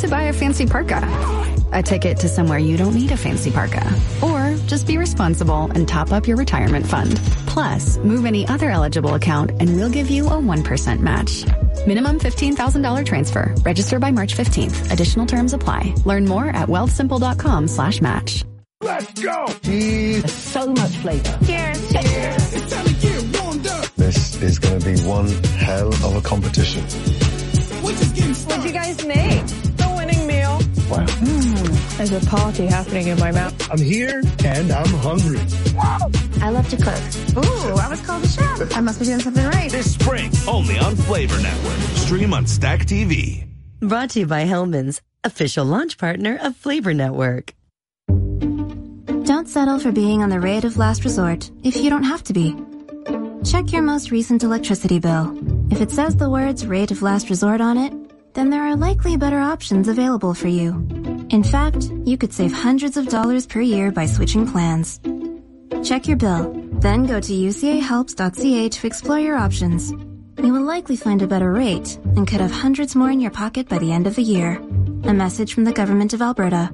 to buy a fancy parka, a ticket to somewhere you don't need a fancy parka, or just be responsible and top up your retirement fund. Plus, move any other eligible account and we'll give you a 1% match. Minimum $15,000 transfer. Register by March 15th. Additional terms apply. Learn more at wealthsimple.com/match. Let's go! Cheese. So much flavor. Cheers. Cheers. It's time to get warmed up. This is going to be one hell of a competition. We're just getting started. What'd you guys make? The winning meal. Wow. There's a party happening in my mouth. I'm here and I'm hungry. I love to cook. Ooh, I was called a chef. I must be doing something right. This spring, only on Flavor Network. Stream on Stack TV. Brought to you by Hellman's, official launch partner of Flavor Network. Don't settle for being on the rate of last resort if you don't have to be. Check your most recent electricity bill. If it says the words rate of last resort on it, then there are likely better options available for you. In fact, you could save hundreds of dollars per year by switching plans. Check your bill, then go to ucahelps.ca to explore your options. You will likely find a better rate and could have hundreds more in your pocket by the end of the year. A message from the Government of Alberta.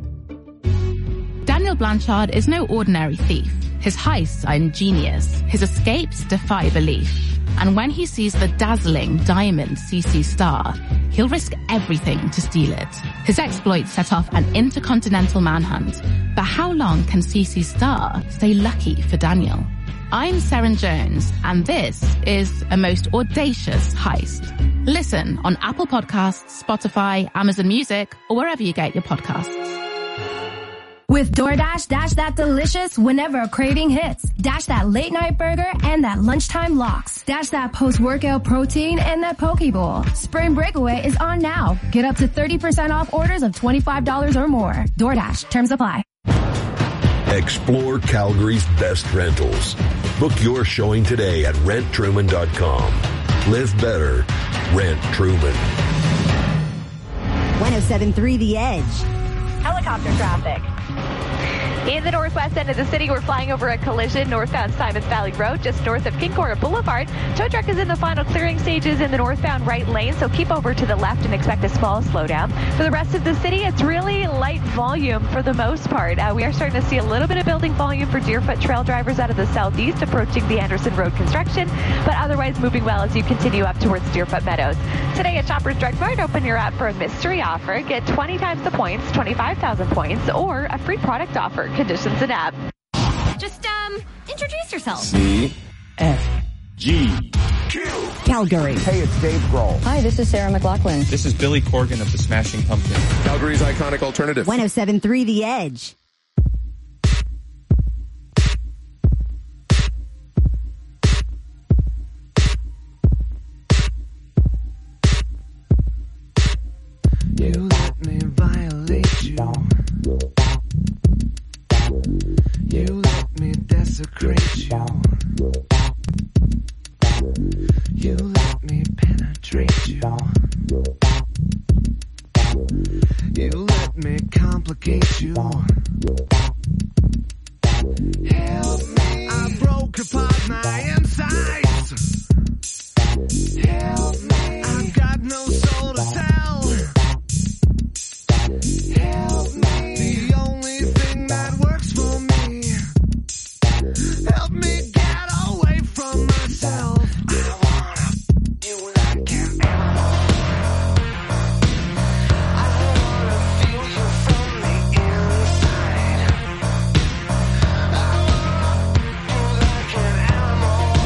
Daniel Blanchard is no ordinary thief. His heists are ingenious. His escapes defy belief. And when he sees the dazzling diamond CC Star, he'll risk everything to steal it. His exploits set off an intercontinental manhunt. But how long can CC Star stay lucky for Daniel? I'm Seren Jones, and this is a most audacious heist. Listen on Apple Podcasts, Spotify, Amazon Music, or wherever you get your podcasts. With DoorDash, dash that delicious whenever a craving hits. Dash that late night burger and that lunchtime lox. Dash that post-workout protein and that poke bowl. Spring Breakaway is on now. Get up to 30% off orders of $25 or more. DoorDash, terms apply. Explore Calgary's best rentals. Book your showing today at renttruman.com. Live better. Rent Truman. 107.3 The Edge. Helicopter traffic. In the northwest end of the city, we're flying over a collision northbound Simons Valley Road, just north of King Corner Boulevard. Tow truck is in the final clearing stages in the northbound right lane, so keep over to the left and expect a small slowdown. For the rest of the city, it's really light volume for the most part. We are starting to see a little bit of building volume for Deerfoot trail drivers out of the southeast approaching the Anderson Road construction, but otherwise moving well as you continue up towards Deerfoot Meadows. Today at Shoppers Drug Mart, open your app for a mystery offer. Get 20 times the points, 25,000 points, or a free product offer. Conditions and app. Just, introduce yourself. C-F-G. Calgary. Hey, it's Dave Grohl. Hi, this is Sarah McLachlan. This is Billy Corgan of the Smashing Pumpkins. Calgary's iconic alternative. 107.3 The Edge. You let me violate you. You let me desecrate you. You let me penetrate you. You let me complicate you. Help me. I broke apart my insides. Help me. I've got no soul to tell. Help me. The only thing that works for me. Help me get away from myself. I wanna feel like an animal. I wanna feel you from the inside. I wanna feel like an animal.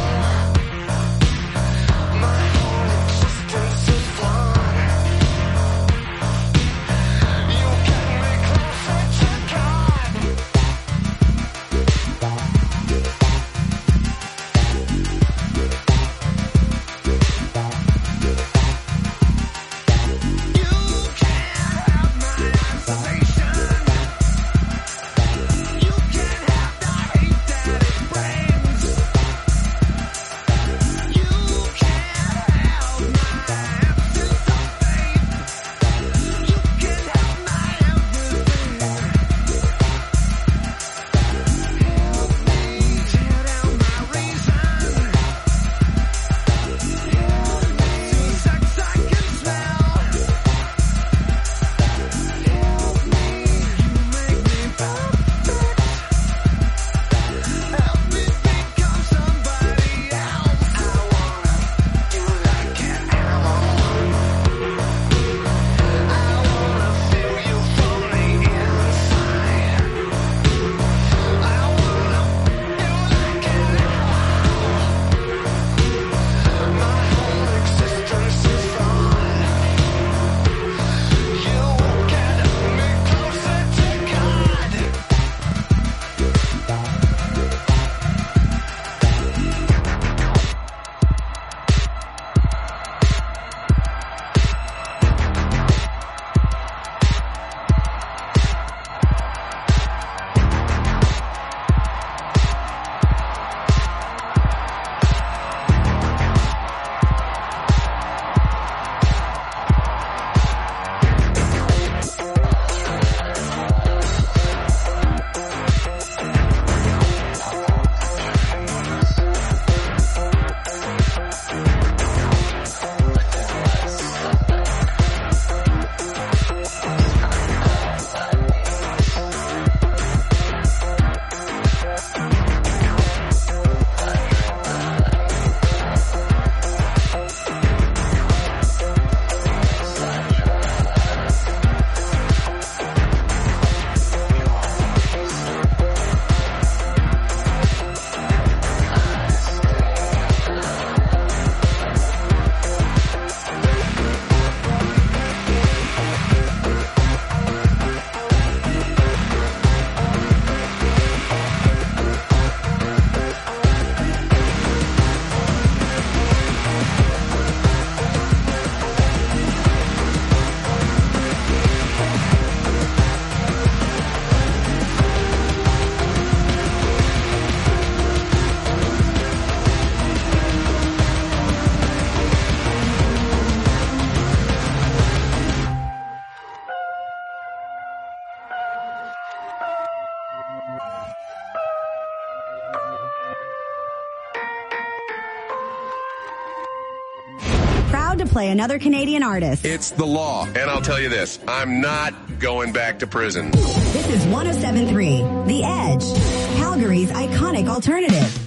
allowed to play another Canadian artist. It's the law. And I'll tell you this, I'm not going back to prison. This is 107.3, The Edge, Calgary's iconic alternative.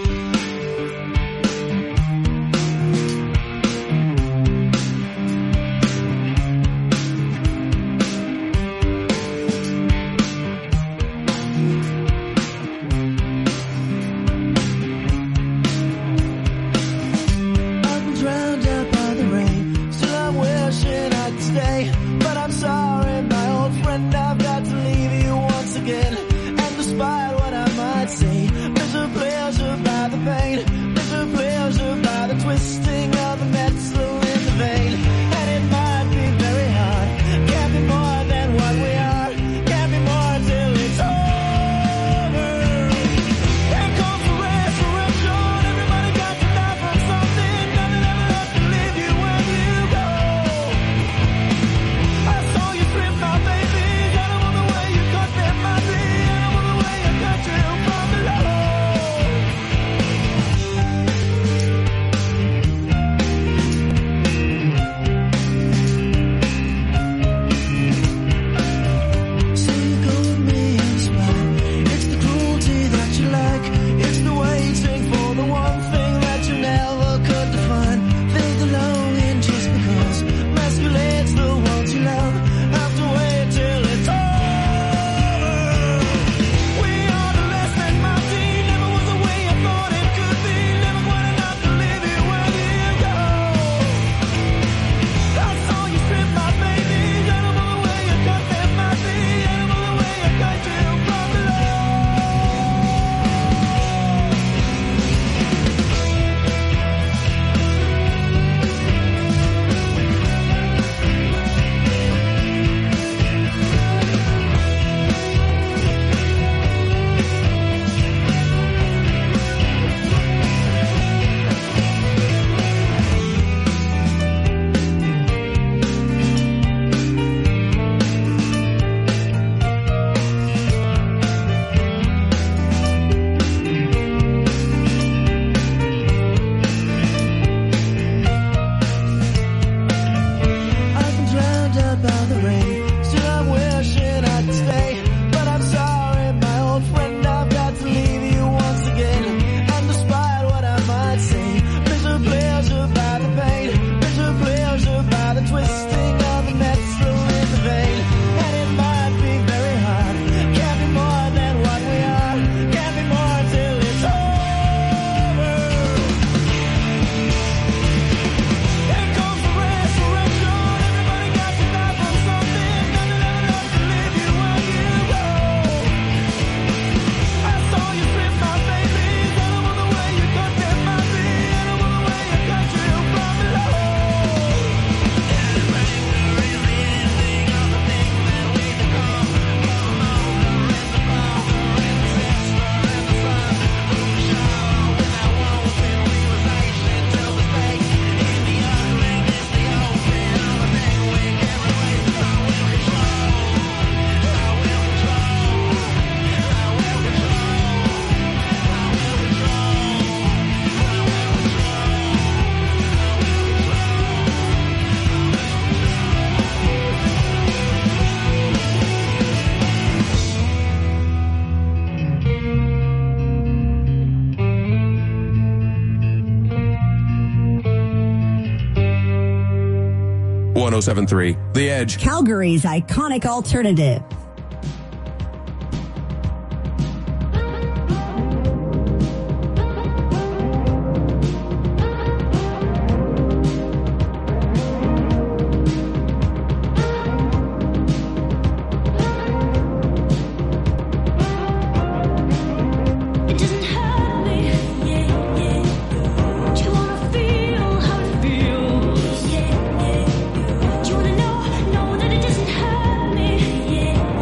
The Edge. Calgary's iconic alternative. Yeah.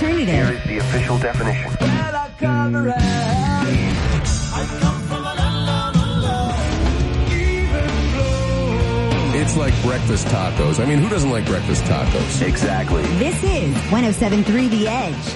Alternative. Here is the official definition. It's like breakfast tacos. I mean, who doesn't like breakfast tacos? Exactly. This is 107.3 The Edge.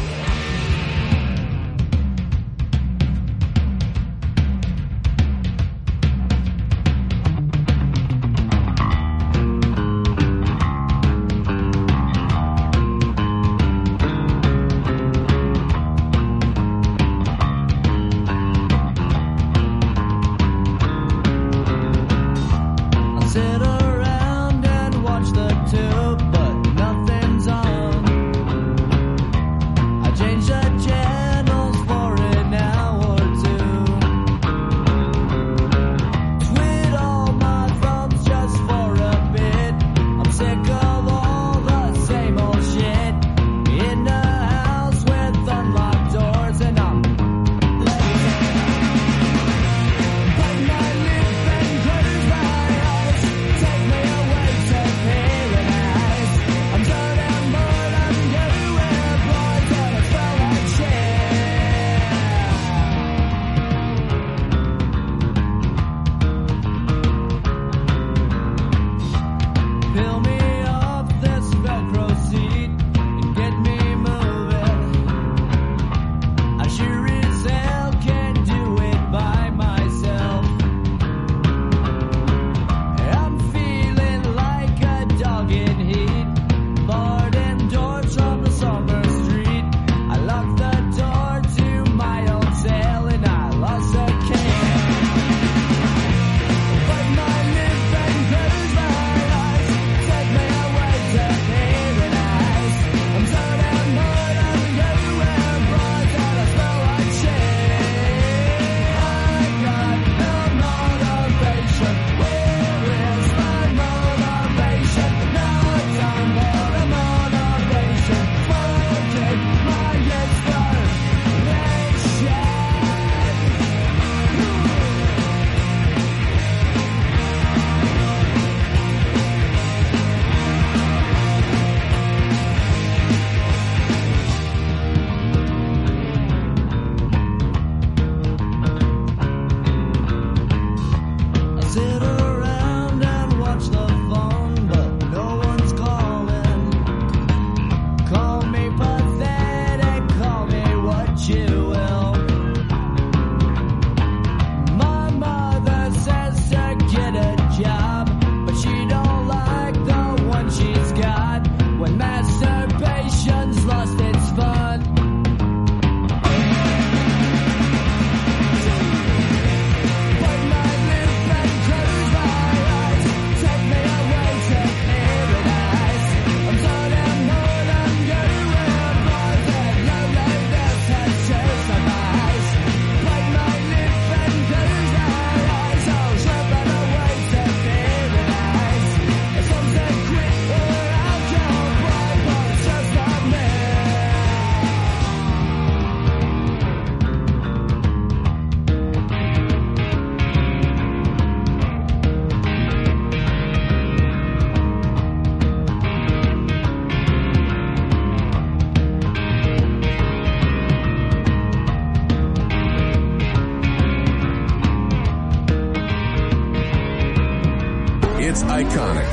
It's iconic.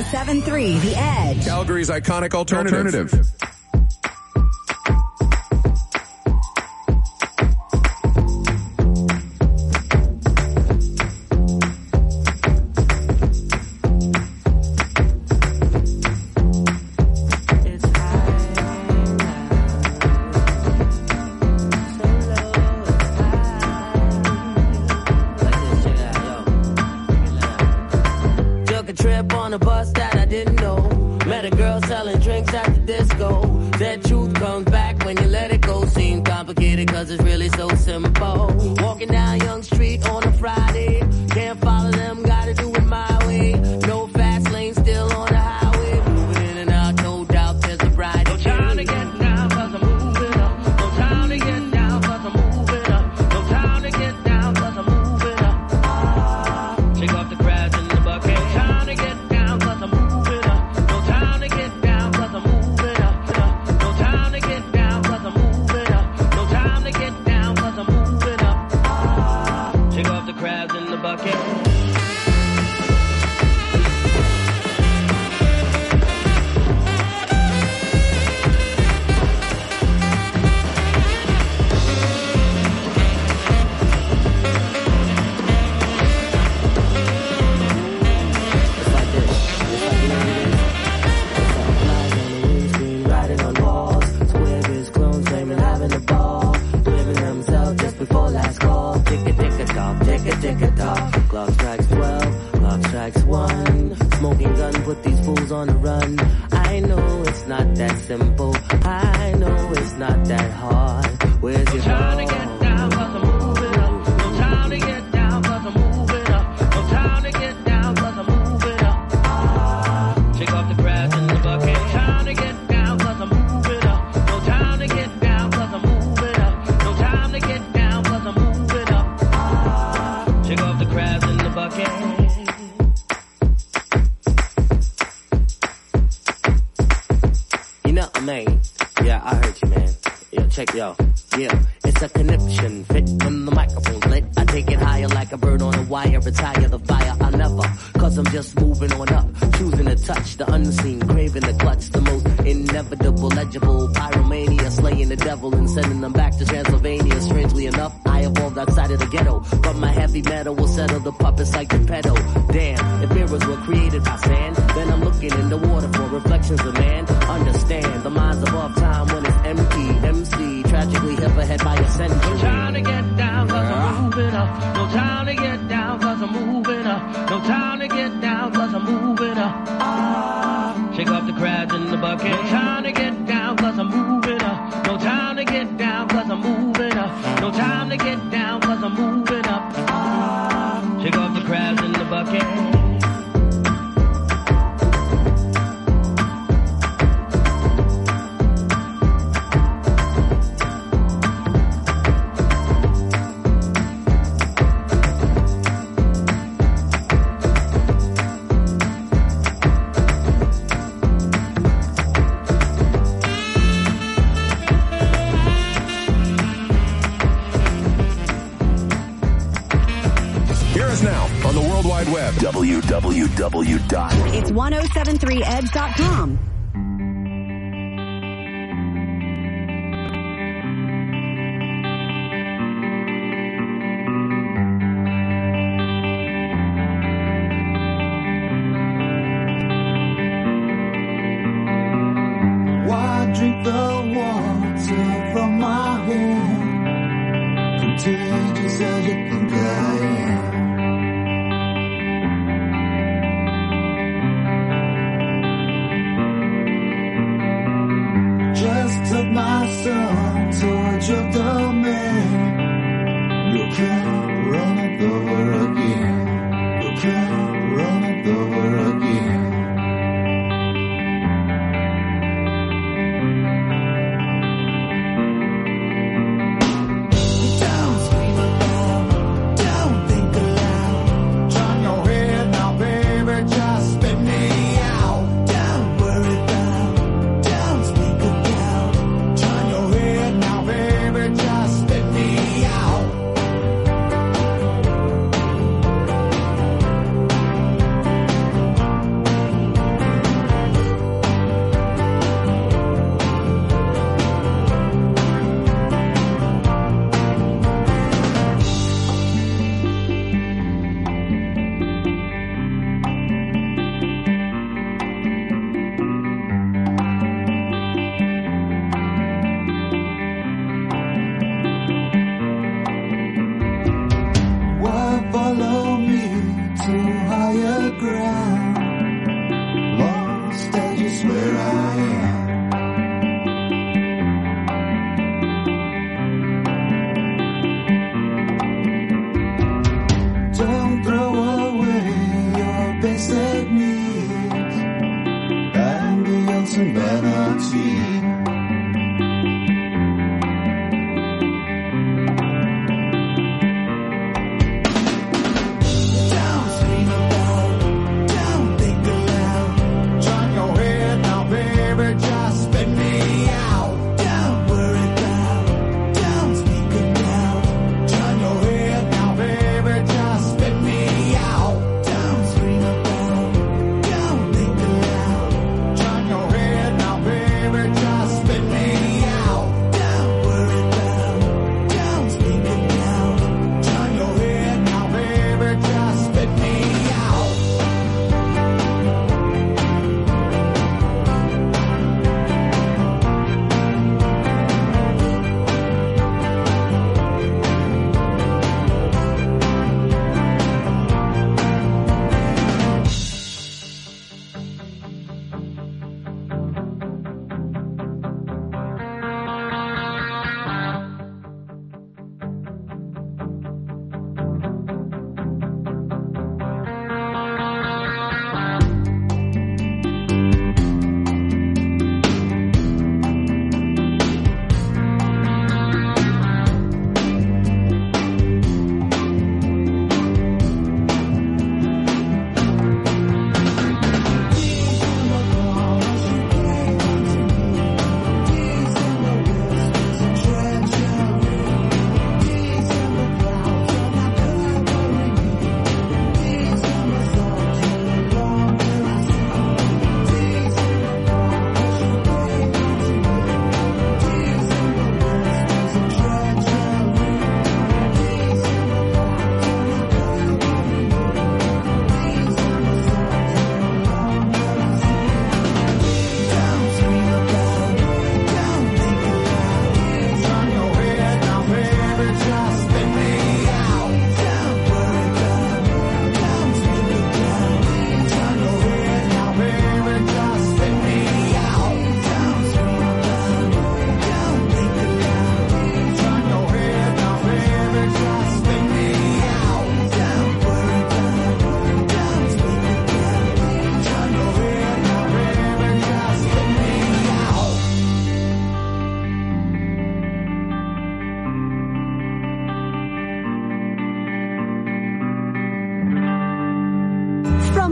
107.3 The Edge. Calgary's iconic alternative. Trip on a bus that I didn't know. Met a girl selling drinks at the disco. That truth comes back when you let it go. Seems complicated cause it's really so simple. Walking down Young Street on a Friday. Can't follow them, gotta do it my way. No fast lane, still on the highway. Moving in and out, no doubt there's a bright day. No time to get down cause I'm moving up. No time to get down cause I'm moving up. No time to get down cause I'm moving up. Shake off the crabs in the bucket. No time to get down cause I'm moving up. No time to get down cause I'm moving up. No time to get down. the bucket. Clock strikes 12, clock strikes 1. Smoking gun, put these fools on the run. I know it's not that simple. I know it's not that hard. Where's your trying to get down, cause I'm moving up. No time to get down, cause I'm moving up. No time to get down, cause I'm moving up. Shake off the grass in the bucket. No time to get down, cause I'm moving up. No time to get down, cause I'm moving up. No time to get down, cause I'm moving up. Shake off the crabs in the bucket. You know, man. Yeah, I heard you, man. Yo, check yo. Yeah, it's a conniption. Fit when the microphone's lit. I take it higher like a bird on a wire. Retire the fire. I'll never. Cause I'm just moving on up. Choosing to touch the unseen. Craving the clutch. The most inevitable, legible. Pyromania. Slaying the devil and sending them back to Transylvania. Strangely enough, I evolved outside of the ghetto. But my heavy metal will settle the puppets like the pedal. Damn, if mirrors were created by sand, then I'm looking in the water for reflections of man. Understand, the mind's above time when it's empty. MC, tragically hit ahead by a century. No time to get down, cause I'm moving up. No time to get down, cause I'm moving up. No time to get down, cause I'm moving up. Shake off the crabs in the bucket. No time to get down, cause I'm moving up. No time to get down, cause I'm moving up. No time to get down, cause I'm moving up. Shake off the crabs in the bucket. Web. www. It's 1073edge.com. Why drink the water from my home? Contagious as you think I am. Took my son towards your domain. You can't run it over again. You can't run it over again. Don't scream aloud, don't think aloud. Turn your head now, baby, just spit me out. Don't worry about, don't speak about. Turn your head now, baby, just spit me out. Why follow me to higher ground? Lost as you swear I am. Don't throw away your basic needs. Ambience and vanity. Don't scream aloud, don't think aloud. Turn your head now, baby, just spit me out. Don't worry about, don't speak about. Turn your head now, baby, just spit me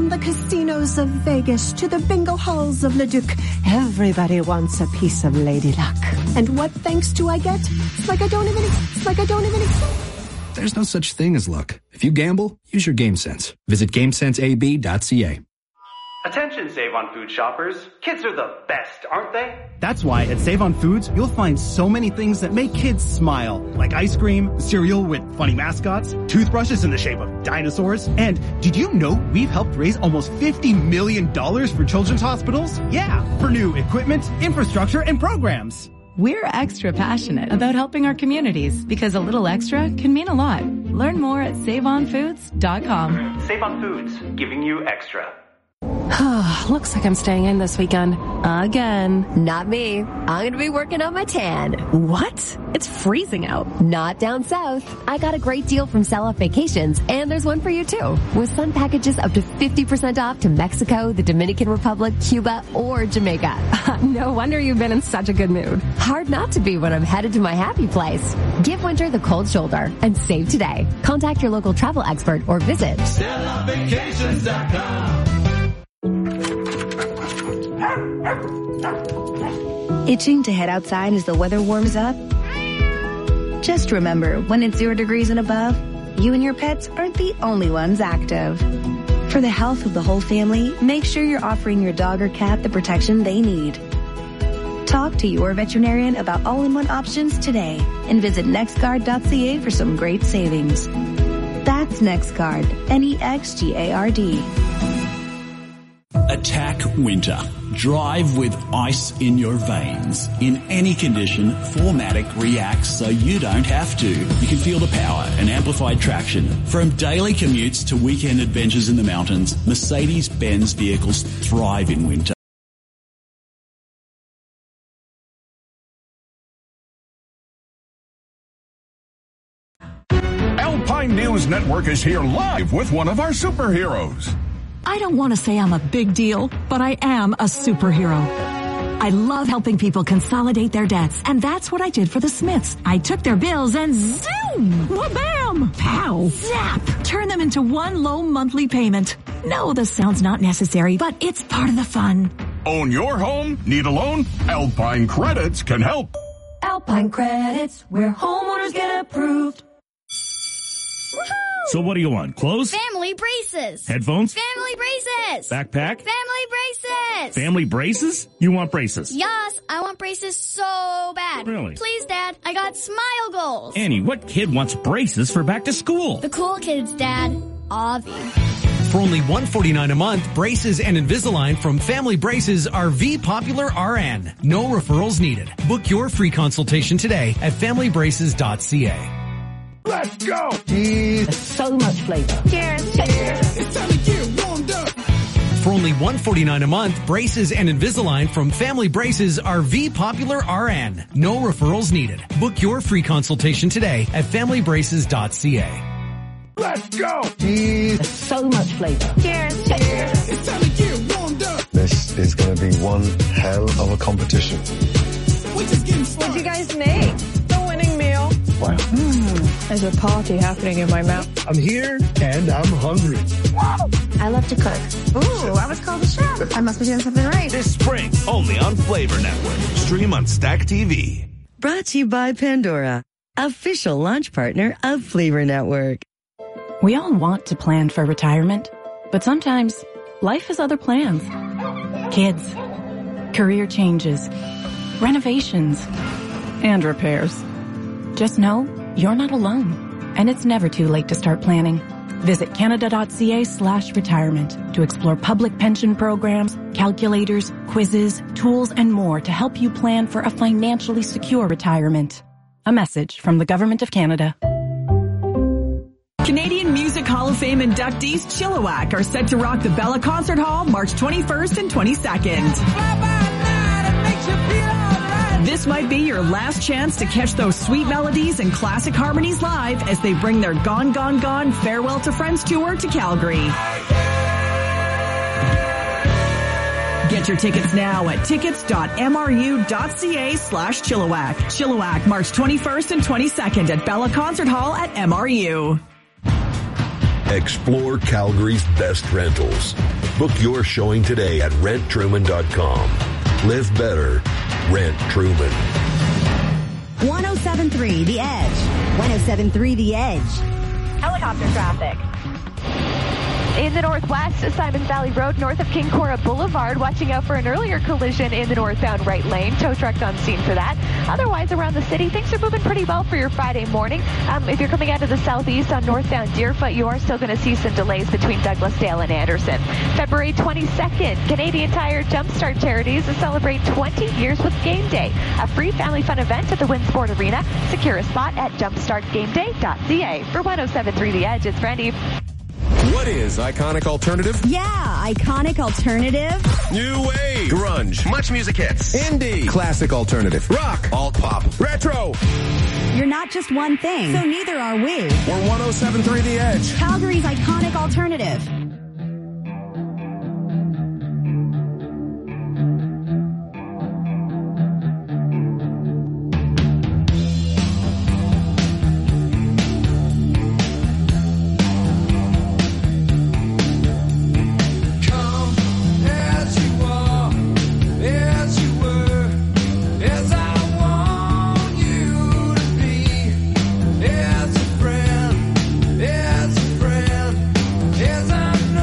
From the casinos of Vegas to the bingo halls of Leduc, everybody wants a piece of Lady Luck. And what thanks do I get? It's like I don't even exist. There's no such thing as luck. If you gamble, use your game sense. Visit GameSenseAB.ca. Attention Save on Food shoppers. Kids are the best, aren't they? That's why at Save on Foods, you'll find so many things that make kids smile. Like ice cream, cereal with funny mascots, toothbrushes in the shape of dinosaurs. And did you know we've helped raise almost $50 million for children's hospitals? Yeah, for new equipment, infrastructure, and programs. We're extra passionate about helping our communities because a little extra can mean a lot. Learn more at SaveOnFoods.com. Save on Foods, giving you extra. Looks like I'm staying in this weekend. Again. Not me. I'm going to be working on my tan. What? It's freezing out. Not down south. I got a great deal from Sell Off Vacations, and there's one for you too. With sun packages up to 50% off to Mexico, the Dominican Republic, Cuba, or Jamaica. No wonder you've been in such a good mood. Hard not to be when I'm headed to my happy place. Give winter the cold shoulder and save today. Contact your local travel expert or visit SellOffVacations.com. Itching to head outside as the weather warms up? Just remember, when it's 0 degrees and above, you and your pets aren't the only ones active. For the health of the whole family, make sure you're offering your dog or cat the protection they need. Talk to your veterinarian about all-in-one options today and visit nextguard.ca for some great savings. That's NextGuard, NEXGARD. Attack winter. Drive with ice in your veins. In any condition, 4MATIC reacts so you don't have to. You can feel the power and amplified traction. From daily commutes to weekend adventures in the mountains, Mercedes-Benz vehicles thrive in winter. Alpine News Network is here live with one of our superheroes. I don't want to say I'm a big deal, but I am a superhero. I love helping people consolidate their debts, and that's what I did for the Smiths. I took their bills and zoom! Wha-bam! Pow! Zap! Turn them into one low monthly payment. No, this sounds not necessary, but it's part of the fun. Own your home? Need a loan? Alpine Credits can help. Alpine Credits, where homeowners get approved. So what do you want? Clothes? Family braces. Headphones? Family braces. Backpack? Family braces. Family braces? You want braces? Yes, I want braces so bad. Really? Please, Dad. I got smile goals. Annie, what kid wants braces for back to school? The cool kids, Dad. Avi. For only $149 a month, braces and Invisalign from Family Braces are V Popular RN. No referrals needed. Book your free consultation today at familybraces.ca. Let's go! There's so much flavor. Cheers. Cheers. It's time to get warmed up. For only $149 a month, braces and Invisalign from Family Braces are V Popular RN. No referrals needed. Book your free consultation today at familybraces.ca. Let's go! There's so much flavor. Cheers. Cheers. It's time to get warmed up. This is going to be one hell of a competition. We're just getting started. What'd you guys make? The winning meal. Wow. There's a party happening in my mouth. I'm here and I'm hungry. I love to cook. Ooh, I was called a chef. I must be doing something right. This spring, only on Flavor Network. Stream on Stack TV. Brought to you by Pandora, official launch partner of Flavor Network. We all want to plan for retirement, but sometimes life has other plans. Kids, career changes, renovations, and repairs. Just know you're not alone, and it's never too late to start planning. Visit Canada.ca/retirement to explore public pension programs, calculators, quizzes, tools, and more to help you plan for a financially secure retirement. A message from the Government of Canada. Canadian Music Hall of Fame inductees Chilliwack are set to rock the Bella Concert Hall March 21st and 22nd. This might be your last chance to catch those sweet melodies and classic harmonies live as they bring their Gone, Gone, Gone Farewell to Friends tour to Calgary. Get your tickets now at tickets.mru.ca/Chilliwack. Chilliwack, March 21st and 22nd at Bella Concert Hall at MRU. Explore Calgary's best rentals. Book your showing today at renttruman.com. Live better. Rent Truman. 107.3 The Edge. 107.3 The Edge. Helicopter traffic. In the northwest, Simons Valley Road, north of King Cora Boulevard. Watching out for an earlier collision in the northbound right lane. Tow truck's on scene for that. Otherwise, around the city, things are moving pretty well for your Friday morning. If you're coming out of the southeast on northbound Deerfoot, you are still going to see some delays between Douglasdale and Anderson. February 22nd, Canadian Tire Jumpstart Charities celebrate 20 years with Game Day, a free family fun event at the Winsport Arena. Secure a spot at jumpstartgameday.ca. For 107.3 The Edge, it's Brandy. What is Iconic Alternative? Yeah, Iconic Alternative. New Wave. Grunge. Much music hits. Indie. Classic Alternative. Rock. Alt Pop. Retro. You're not just one thing, so neither are we. We're 107.3 The Edge. Calgary's Iconic Alternative. As a friend, as a friend, as a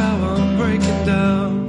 how I'm breaking down.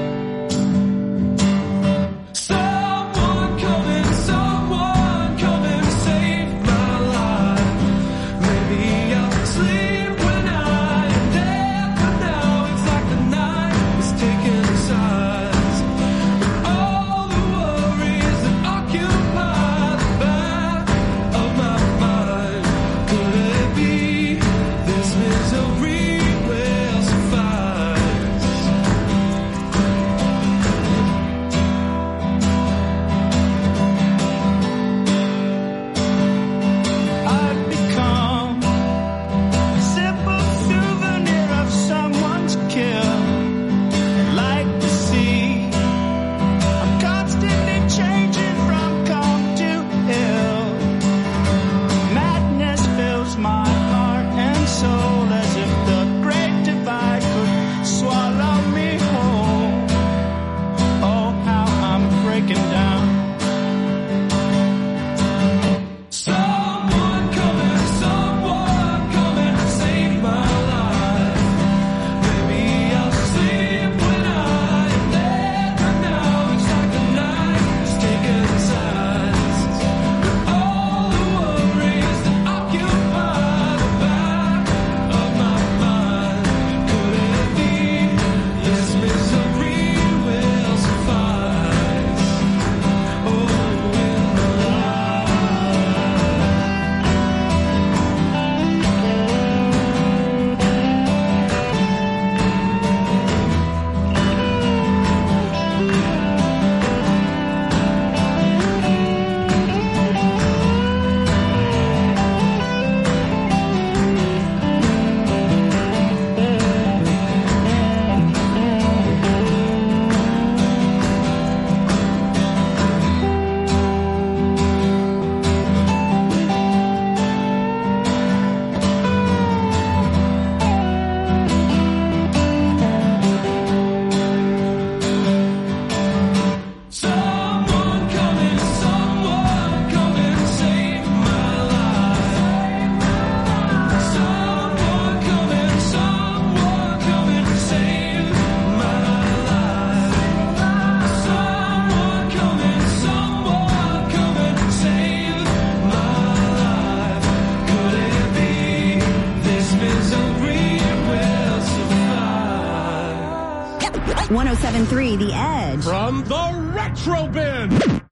The Edge. From the Retro Bin.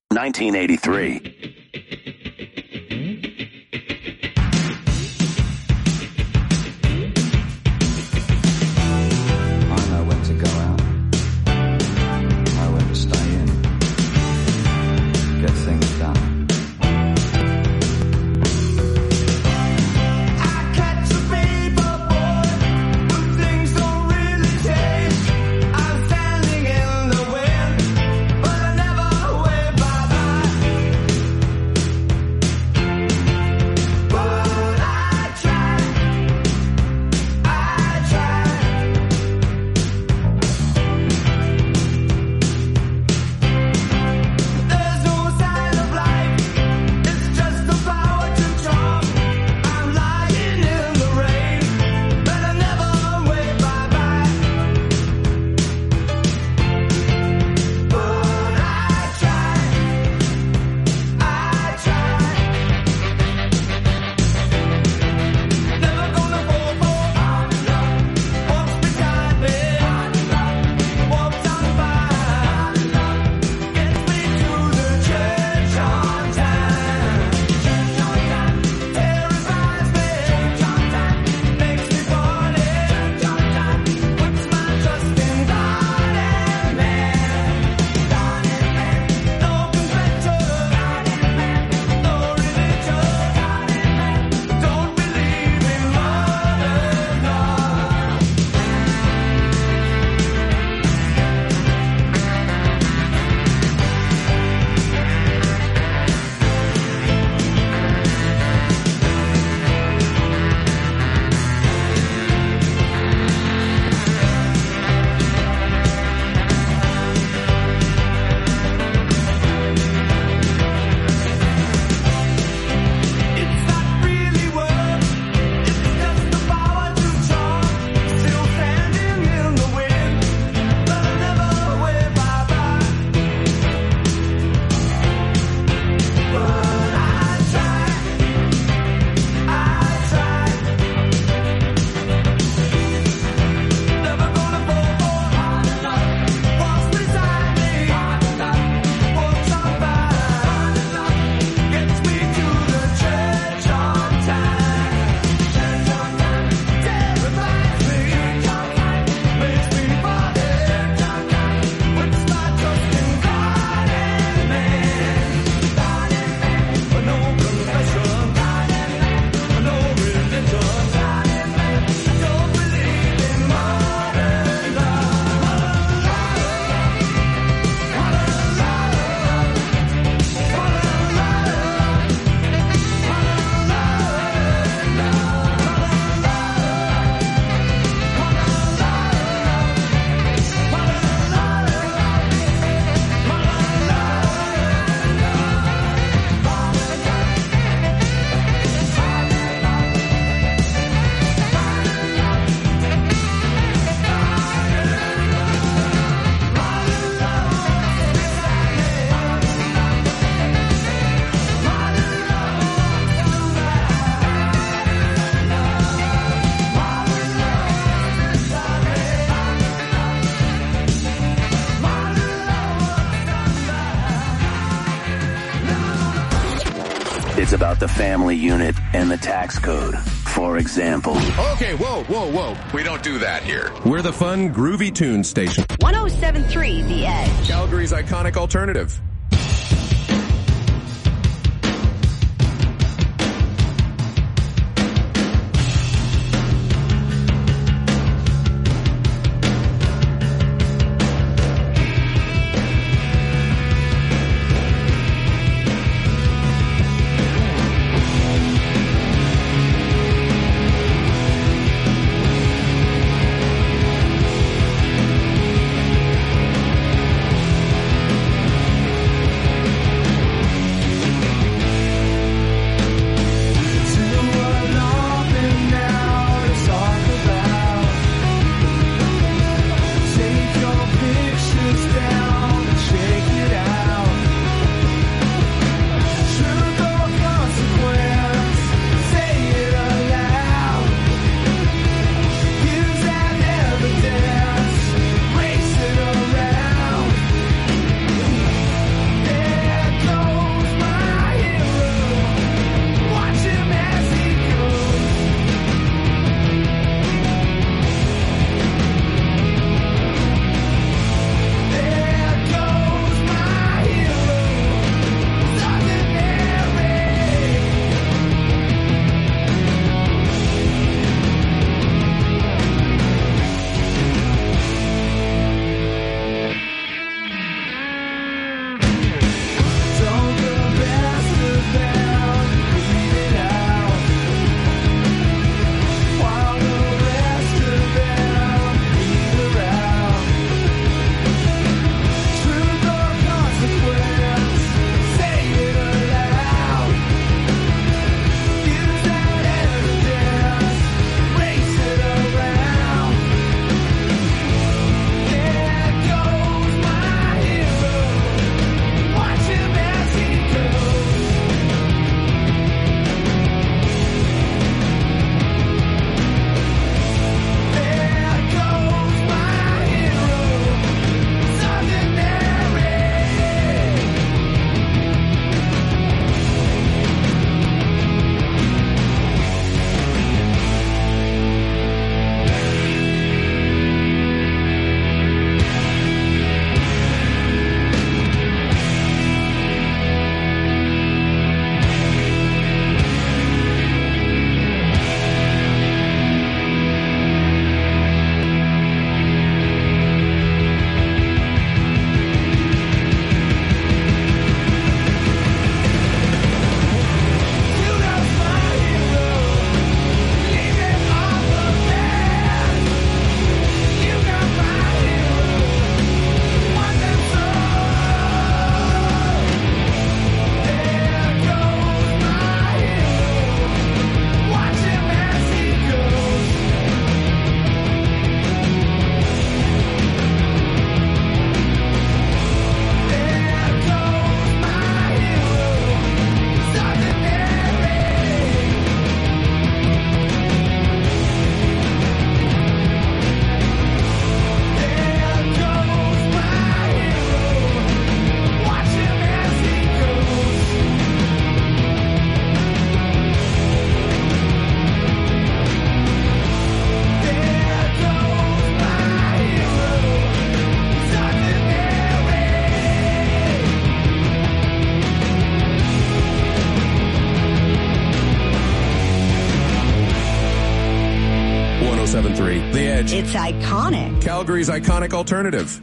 1983. It's about the family unit and the tax code. For example. Okay, whoa. We don't do that here. We're the fun, groovy tune station. 107.3 The Edge. Calgary's iconic alternative. The Edge. It's iconic. Calgary's iconic alternative.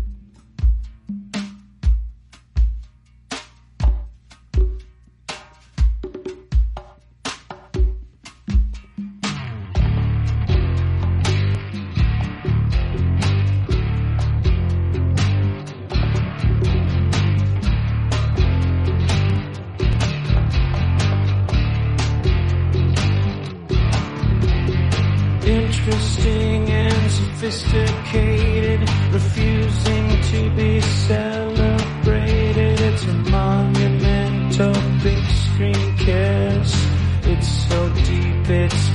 Interesting and sophisticated, refusing to be celebrated. It's a monumental big screen kiss. It's so deep, it's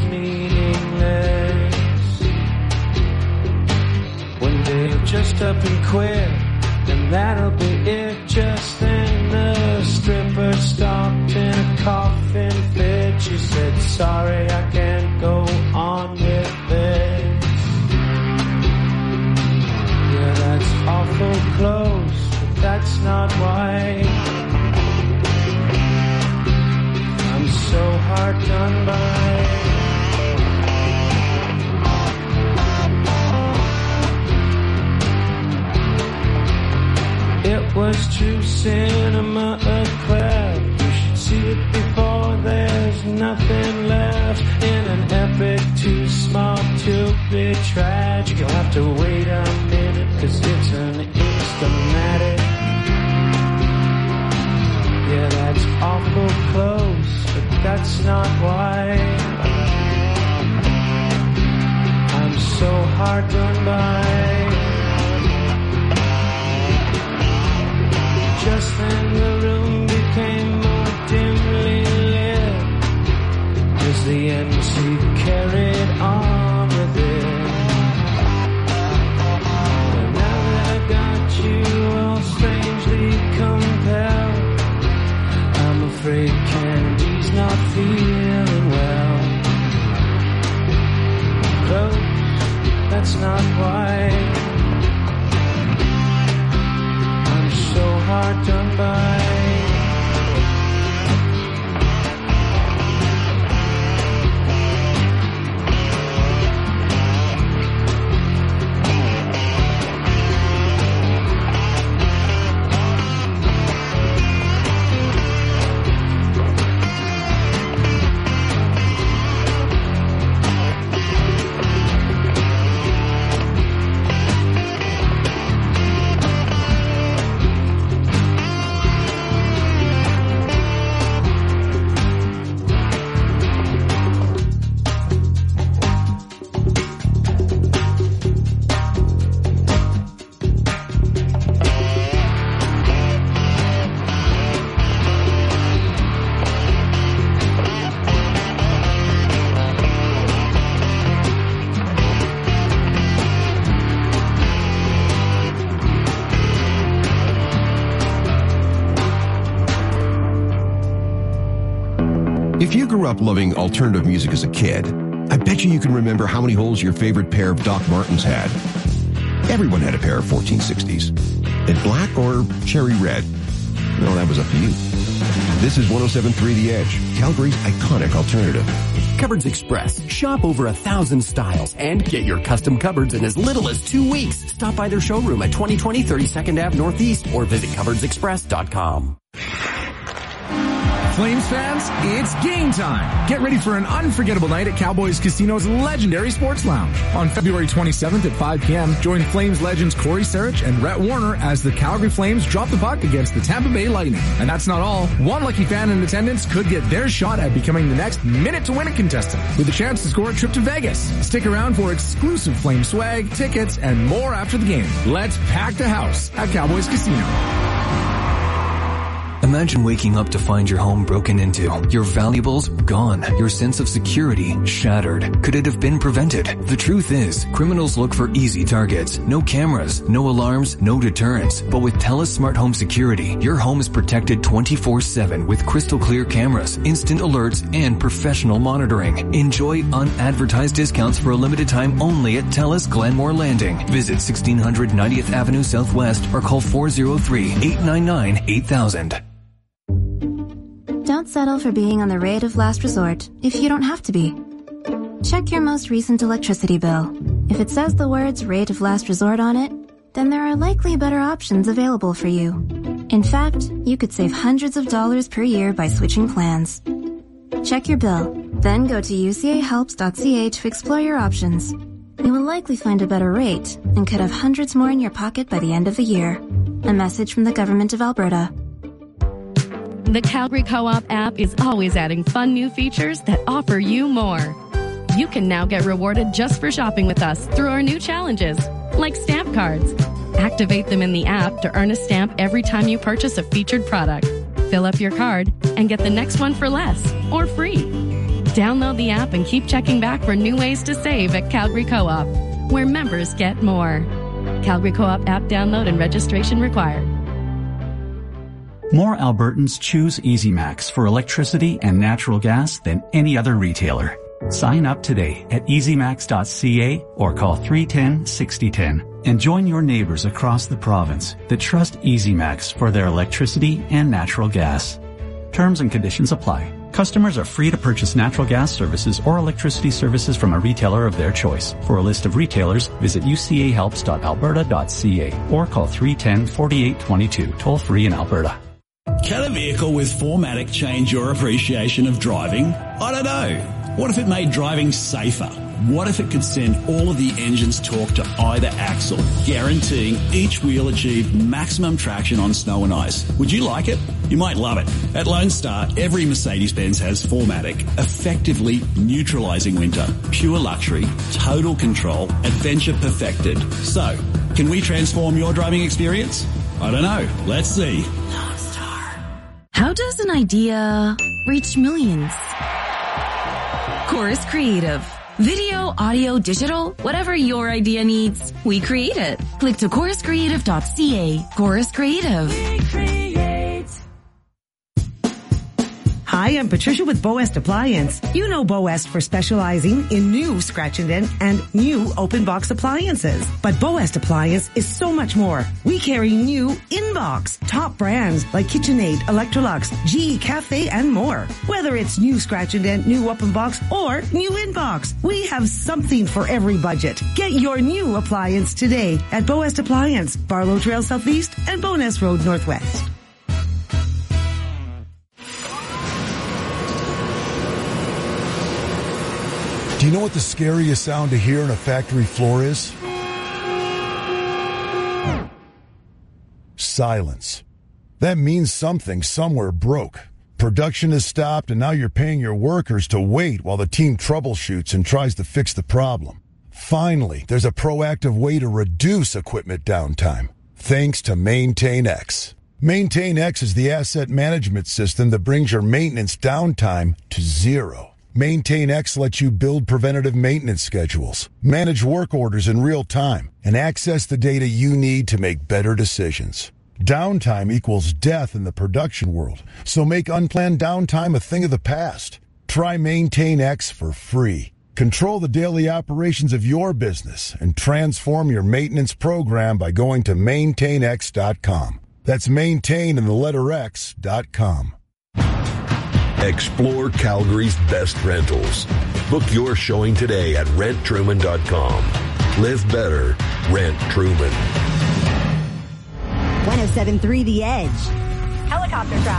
meaningless. One day you'll just up and quit, and that'll be it. Just then the stripper stopped in a coughing fit. She said, sorry, I can't go on with this. Yeah, that's awful close, but that's not why I'm so hard done by. It was true cinema eclair. You should see it before there's nothing left. In an epic too smart to be tragic. You'll have to wait a minute, cause it's an instamatic. Yeah, that's awful close, but that's not why I'm so hard done by. Just then the room became more dimly lit as the MC carried on with it. And now that I got you all strangely compelled, I'm afraid Candy's not feeling well. Close, that's not why so hard done by. If you grew up loving alternative music as a kid, I bet you can remember how many holes your favorite pair of Doc Martens had. Everyone had a pair of 1460s. In black or cherry red? Well, that was up to you. This is 107.3 The Edge, Calgary's iconic alternative. Cupboards Express. Shop over 1,000 styles and get your custom cupboards in as little as 2 weeks. Stop by their showroom at 2020 32nd Ave Northeast or visit cupboardsexpress.com. Flames fans, it's game time. Get ready for an unforgettable night at Cowboys Casino's legendary sports lounge. On February 27th at 5 p.m., join Flames legends Corey Sarich and Rhett Warner as the Calgary Flames drop the puck against the Tampa Bay Lightning. And that's not all. One lucky fan in attendance could get their shot at becoming the next Minute to Win It contestant with a chance to score a trip to Vegas. Stick around for exclusive Flame swag, tickets, and more after the game. Let's pack the house at Cowboys Casino. Imagine waking up to find your home broken into, your valuables gone, your sense of security shattered. Could it have been prevented? The truth is, criminals look for easy targets. No cameras, no alarms, no deterrents. But with TELUS Smart Home Security, your home is protected 24/7 with crystal clear cameras, instant alerts, and professional monitoring. Enjoy unadvertised discounts for a limited time only at TELUS Glenmore Landing. Visit 1600 90th Avenue Southwest or call 403-899-8000. Don't settle for being on the rate of last resort if you don't have to be. Check your most recent electricity bill. If it says the words rate of last resort on it, then there are likely better options available for you. In fact, you could save hundreds of dollars per year by switching plans. Check your bill, then go to ucahelps.ca to explore your options. You will likely find a better rate and could have hundreds more in your pocket by the end of the year. A message from the Government of Alberta. The Calgary Co-op app is always adding fun new features that offer you more. You can now get rewarded just for shopping with us through our new challenges, like stamp cards. Activate them in the app to earn a stamp every time you purchase a featured product. Fill up your card and get the next one for less or free. Download the app and keep checking back for new ways to save at Calgary Co-op, where members get more. Calgary Co-op app download and registration required. More Albertans choose EasyMax for electricity and natural gas than any other retailer. Sign up today at easymax.ca or call 310-6010 and join your neighbors across the province that trust EasyMax for their electricity and natural gas. Terms and conditions apply. Customers are free to purchase natural gas services or electricity services from a retailer of their choice. For a list of retailers, visit ucahelps.alberta.ca or call 310-4822, toll free in Alberta. Can a vehicle with 4MATIC change your appreciation of driving? I don't know. What if it made driving safer? What if it could send all of the engine's torque to either axle, guaranteeing each wheel achieved maximum traction on snow and ice? Would you like it? You might love it. At Lone Star, every Mercedes-Benz has 4MATIC, effectively neutralizing winter. Pure luxury, total control, adventure perfected. So, can we transform your driving experience? I don't know. Let's see. Lone Star. How does an idea reach millions? Chorus Creative. Video, audio, digital, whatever your idea needs, we create it. Click to choruscreative.ca. Chorus Creative. We create. Hi, I'm Patricia with Bow West Appliance. You know Bow West for specializing in new scratch and dent and new open box appliances. But Bow West Appliance is so much more. We carry new in-box, top brands like KitchenAid, Electrolux, GE Cafe, and more. Whether it's new scratch and dent, new open box, or new in-box, we have something for every budget. Get your new appliance today at Bow West Appliance, Barlow Trail Southeast and Bowness Road Northwest. Do you know what the scariest sound to hear on a factory floor is? Silence. That means something somewhere broke. Production has stopped and now you're paying your workers to wait while the team troubleshoots and tries to fix the problem. Finally, there's a proactive way to reduce equipment downtime. Thanks to MaintainX. MaintainX is the asset management system that brings your maintenance downtime to zero. MaintainX lets you build preventative maintenance schedules, manage work orders in real time, and access the data you need to make better decisions. Downtime equals death in the production world, so make unplanned downtime a thing of the past. Try MaintainX for free. Control the daily operations of your business and transform your maintenance program by going to maintainx.com. That's maintain and the letter X.com. Explore Calgary's best rentals. Book your showing today at renttruman.com. Live better. Rent Truman. 107.3 The Edge. Helicopter traffic.